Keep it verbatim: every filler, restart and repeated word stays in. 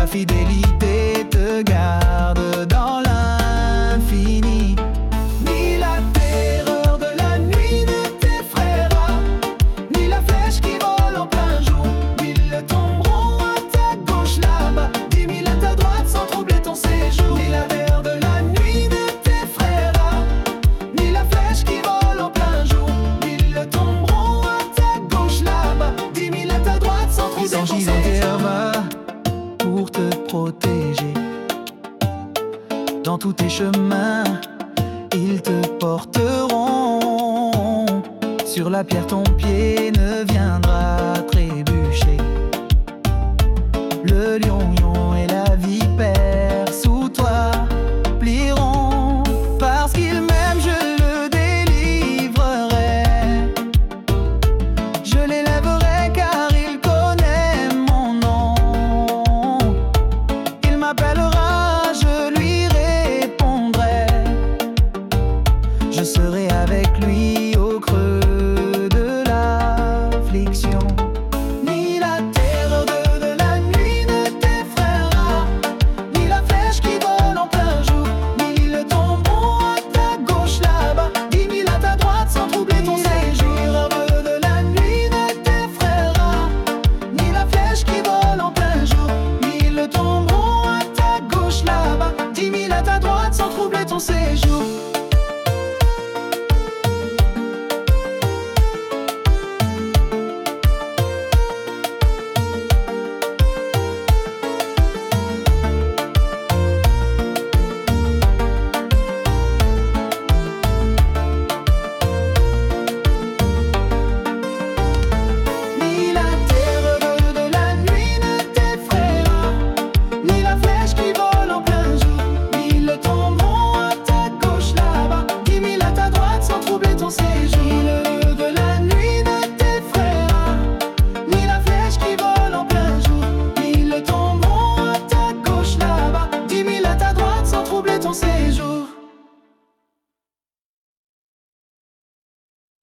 fidélité te garde dans l'infini. Ni la terreur de la nuit ne t'effraiera, ni la flèche qui vole en plein jour. Mille tomberont à ta gauche là-bas, dix mille à ta droite sans troubler ton séjour. Ni la terreur de la nuit ne t'effraiera, ni la flèche qui vole en plein jour. Mille tomberont à ta gauche là-bas, dix mille à ta droite sans troubler ton séjour. Pour te protéger dans tous tes chemins, ils te porteront. Sur la pierre ton pied ne viendra trébucher. Le lion et la vipère sous toi plieront. Parce qu'il m'aime, je le délivrerai, je l'élèverai car il connaît mon nom. Il m'appellera, je lui répondrai, je serai avec lui au creux de l'affliction. Ni la terreur de, de la nuit ne t'effraiera, ni la flèche qui vole en plein jour. Mille tomberont à ta gauche là-bas, dix mille à ta droite sans troubler ton séjour. Ni la terreur de la nuit ne t'effraiera, ni la flèche qui vole en plein jour. Mille tomberont à ta gauche là-bas, dix mille à ta droite sans troubler ton séjour.